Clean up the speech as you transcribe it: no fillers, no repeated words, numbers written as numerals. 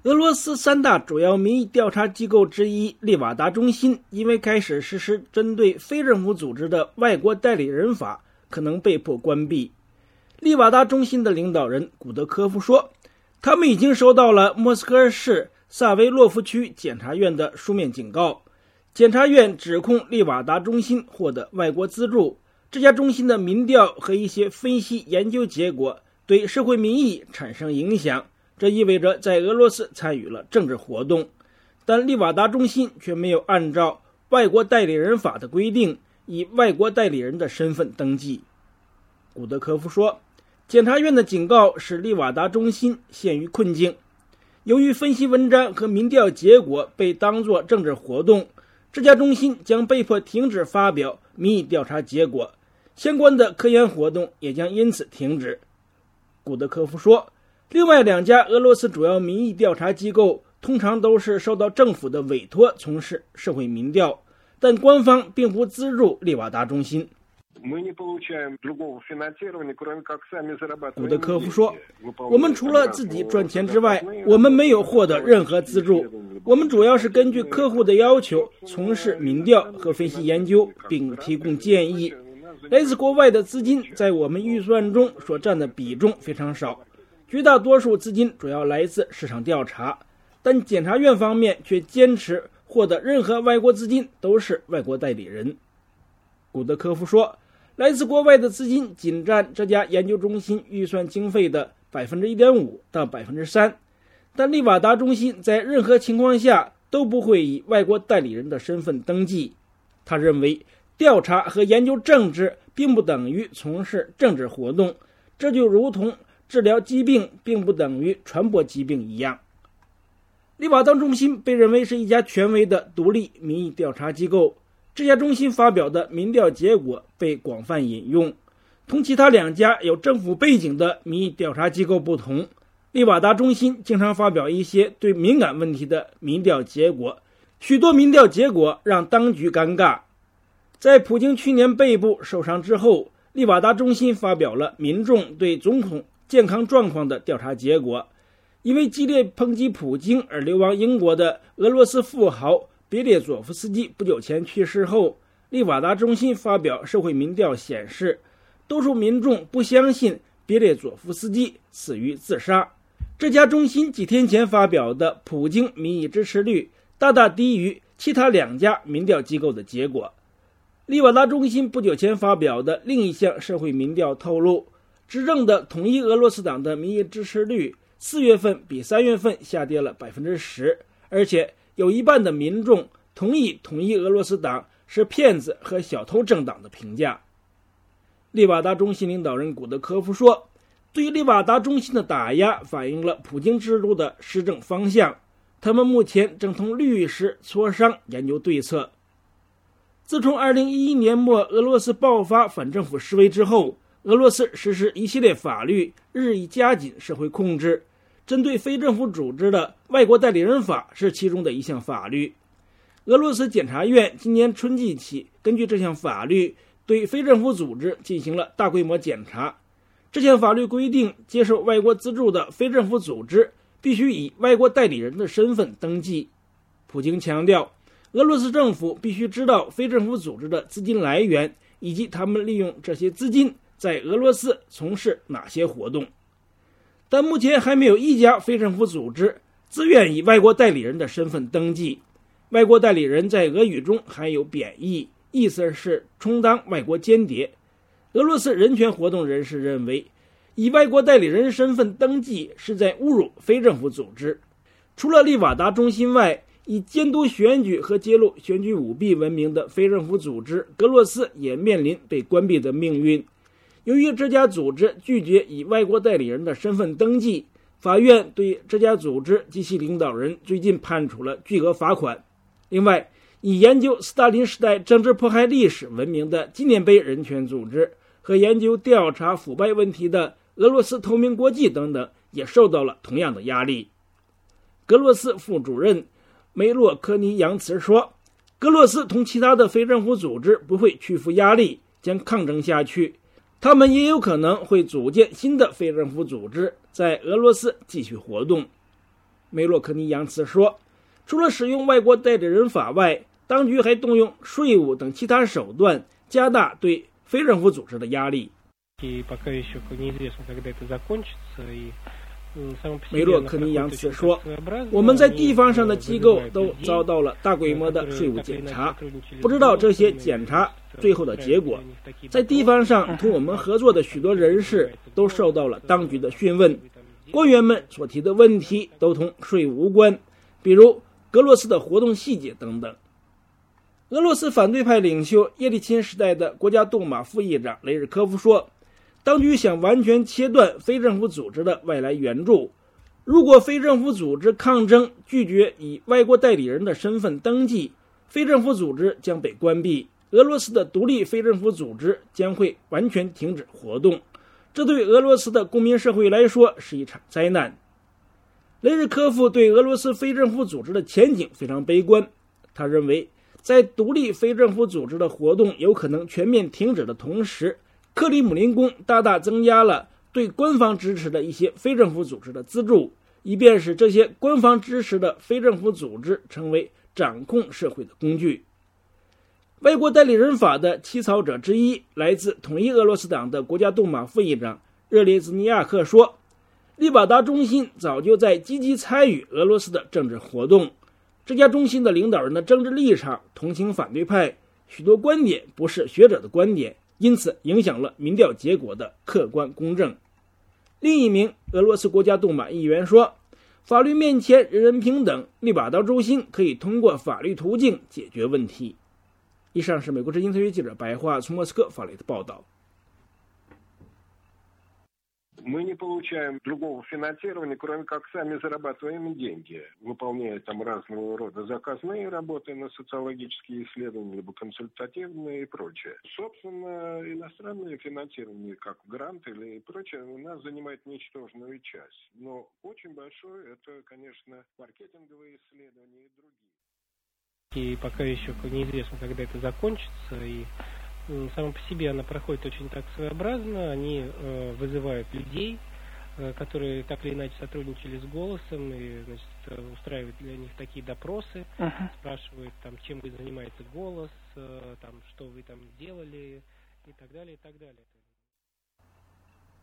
俄罗斯三大主要民意调查机构之一利瓦达中心因为开始实施针对非政府组织的外国代理人法，可能被迫关闭。利瓦达中心的领导人古德科夫说，他们已经收到了莫斯科市萨维洛夫区检察院的书面警告，检察院指控利瓦达中心获得外国资助，这家中心的民调和一些分析研究结果对社会民意产生影响，这意味着在俄罗斯参与了政治活动。但利瓦达中心却没有按照外国代理人法的规定以外国代理人的身份登记。古德科夫说，检察院的警告使利瓦达中心陷于困境，由于分析文章和民调结果被当作政治活动，这家中心将被迫停止发表民意调查结果，相关的科研活动也将因此停止。古德科夫说，另外两家俄罗斯主要民意调查机构通常都是受到政府的委托从事社会民调，但官方并不资助利瓦达中心。古德科夫说，我们除了自己赚钱之外，我们没有获得任何资助，我们主要是根据客户的要求从事民调和分析研究，并提供建议。来自国外的资金在我们预算中所占的比重非常少，绝大多数资金主要来自市场调查，但检察院方面却坚持获得任何外国资金都是外国代理人。古德科夫说，来自国外的资金仅占这家研究中心预算经费的 1.5% 到 3%， 但利瓦达中心在任何情况下都不会以外国代理人的身份登记。他认为，调查和研究政治并不等于从事政治活动，这就如同治疗疾病并不等于传播疾病一样。利瓦达中心被认为是一家权威的独立民意调查机构，这家中心发表的民调结果被广泛引用。同其他两家有政府背景的民意调查机构不同，利瓦达中心经常发表一些对敏感问题的民调结果，许多民调结果让当局尴尬。在普京去年背部受伤之后，利瓦达中心发表了民众对总统健康状况的调查结果。因为激烈抨击普京而流亡英国的俄罗斯富豪别列佐夫斯基不久前去世后，利瓦达中心发表社会民调显示，多数民众不相信别列佐夫斯基死于自杀。这家中心几天前发表的普京民意支持率大大低于其他两家民调机构的结果。利瓦达中心不久前发表的另一项社会民调透露，执政的统一俄罗斯党的民意支持率4月份比3月份下跌了 10%， 而且有一半的民众同意统一俄罗斯党是骗子和小偷政党的评价。利瓦达中心领导人古德科夫说，对于利瓦达中心的打压反映了普京制度的施政方向，他们目前正同律师磋商研究对策。自从2011年末俄罗斯爆发反政府示威之后，俄罗斯实施一系列法律，日益加紧社会控制。针对非政府组织的外国代理人法是其中的一项法律。俄罗斯检察院今年春季起根据这项法律对非政府组织进行了大规模检查。这项法律规定，接受外国资助的非政府组织必须以外国代理人的身份登记。普京强调，俄罗斯政府必须知道非政府组织的资金来源，以及他们利用这些资金在俄罗斯从事哪些活动。但目前还没有一家非政府组织自愿以外国代理人的身份登记。外国代理人在俄语中含有贬义，意思是充当外国间谍。俄罗斯人权活动人士认为，以外国代理人身份登记是在侮辱非政府组织。除了利瓦达中心外，以监督选举和揭露选举舞弊闻名的非政府组织格洛斯也面临被关闭的命运。由于这家组织拒绝以外国代理人的身份登记，法院对这家组织及其领导人最近判处了巨额罚款。另外，以研究斯大林时代政治迫害历史闻名的纪念碑人权组织和研究调查腐败问题的俄罗斯透明国际等等也受到了同样的压力。格洛斯副主任梅洛科尼扬茨说，格洛斯同其他的非政府组织不会屈服压力，将抗争下去。他们也有可能会组建新的非政府组织，在俄罗斯继续活动。 梅洛克尼扬茨说，除了使用外国代理人法外，当局还动用税务等其他手段，加大对非政府组织的压力。梅洛克尼扬茨说，我们在地方上的机构都遭到了大规模的税务检查，不知道这些检查最后的结果。在地方上同我们合作的许多人士都受到了当局的讯问，官员们所提的问题都同税务无关，比如格罗斯的活动细节等等。俄罗斯反对派领袖叶利钦时代的国家杜马副议长雷日科夫说，当局想完全切断非政府组织的外来援助，如果非政府组织抗争拒绝以外国代理人的身份登记，非政府组织将被关闭，俄罗斯的独立非政府组织将会完全停止活动，这对俄罗斯的公民社会来说是一场灾难。雷日科夫对俄罗斯非政府组织的前景非常悲观，他认为在独立非政府组织的活动有可能全面停止的同时，克里姆林宫大大增加了对官方支持的一些非政府组织的资助，以便使这些官方支持的非政府组织成为掌控社会的工具。外国代理人法的起草者之一，来自统一俄罗斯党的国家杜马副议长热列兹尼亚克说，利巴达中心早就在积极参与俄罗斯的政治活动，这家中心的领导人的政治立场同情反对派，许多观点不是学者的观点，因此影响了民调结果的客观公正。另一名俄罗斯国家杜马议员说，法律面前人人平等，利巴达中心可以通过法律途径解决问题。以上是美国之音特约记者白桦从莫斯科发来的报道。 Мы не получаем другого финансирования, кроме как сами зарабатываем деньги, выполняя там разного рода заказные работы на социологические исследования, либо консультативные и прочее. Собственно, иностранное финансирование, как гранты или прочее, у нас занимает ничтожную часть. Но очень большое — это, конечно, маркетинговые исследования и другие. И пока еще неизвестно, когда это закончится, и сама по себе она проходит очень так своеобразно. Они вызывают людей, которые так или иначе сотрудничали с «Голосом», и, значит, устраивают для них такие допросы, спрашивают, там, чем вы занимаетесь «Голос», там, что вы там делали, и так далее, и так далее.